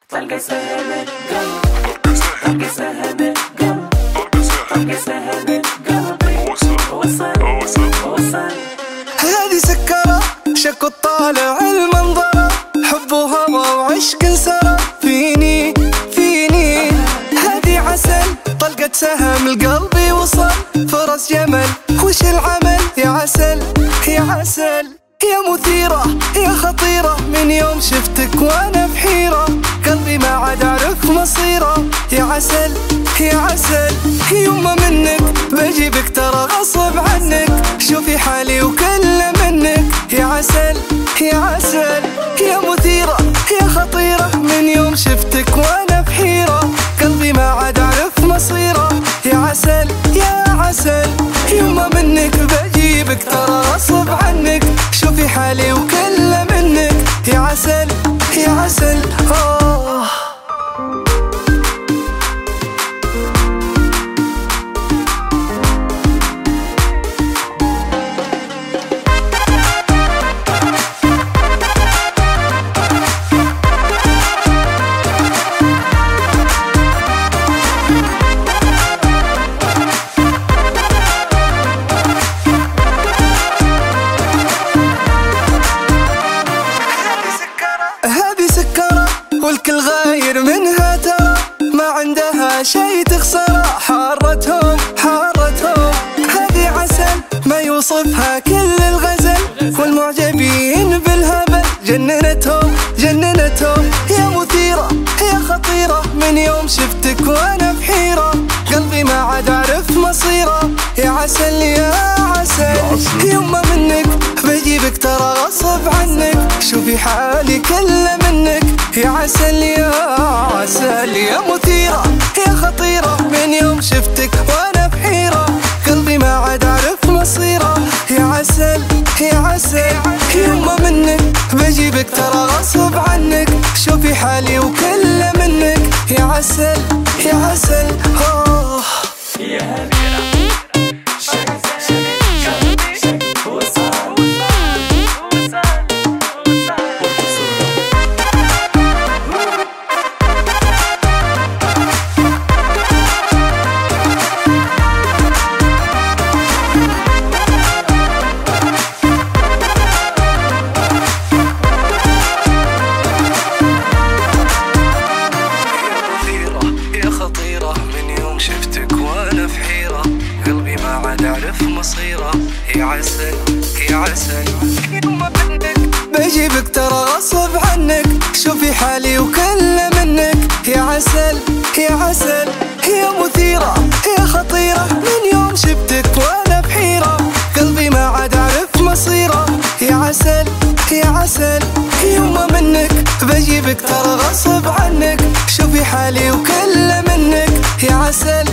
طلقة سهلة قلب، طلقة سهلة قلب، طلقة سهلة قلبي وصل. هذه سكرة شك الطالع المنظرة، حب وهوى وعشق سرى فيني. هذه عسل طلقة سهم القلب وصل، فرس جمل وش العمل يا عسل يا عسل يا مثيرة يا خطيرة، من يوم شفتك وانا بحيرة، قلبي ما عاد اعرف مصيره يا عسل يا عسل. يوم منك بجيبك ترى غصب عنك، شوفي حالي وكل منك يا عسل يا عسل يا مثيرة يا خطيرة، من يوم شفتك وانا بحيرة، قلبي ما عاد اعرف مصيره يا عسل يا عسل. يوم منك بجيبك ترى غصب عنك، شوفي حالي وكل منك يا عسل يا عسل. والكل غاير منها ترى، ما عندها شي تخسره، حارتهم هذه عسل ما يوصفها كل الغزل، والمعجبين بالهبل جننتهم يا مثيرة يا خطيرة، من يوم شفتك وانا بحيرة، قلبي ما عاد اعرف مصيره يا عسل يا عسل. يوم منك بجيبك ترى غصب عنك، شوفي حالي كل منك يا عسل يا عسل يا مثيرة يا خطيرة، من يوم شفتك وانا بحيرة، قلبي ما عاد اعرف مصيره يا عسل يا عسل. يوم منك بجيبك ترى غصب عنك، شوفي حالي وكل منك يا عسل يا عسل. يا هبيرة مصيره يا عسل يا عسل. يوم منك بجيبك ترى غصب عنك، شوفي حالي وكل منك يا عسل يا عسل يا مثيرة يا خطيرة، من يوم شفتك وانا بحيرة، قلبي ما عاد اعرف مصيره يا عسل يا عسل. يوم منك بجيبك ترى غصب عنك، شوفي حالي وكل منك يا عسل